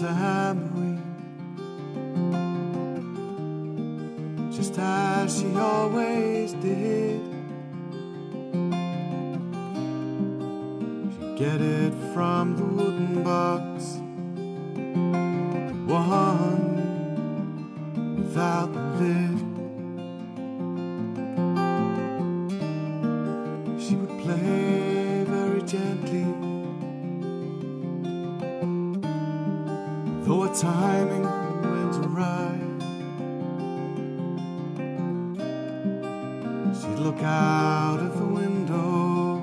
tambourine, just as she always did. She'd get it from the wooden box, the one without the lid. She would play very gently, though her timing went awry. She'd look out of the window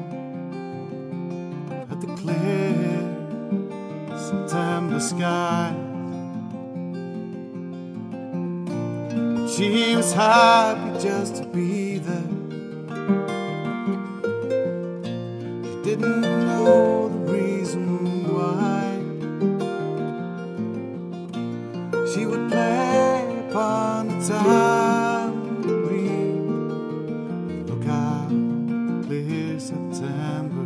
at the clear September sky. She was happy just to be there. She didn't know the reason why. She would play upon the tambourine, look out, clear September.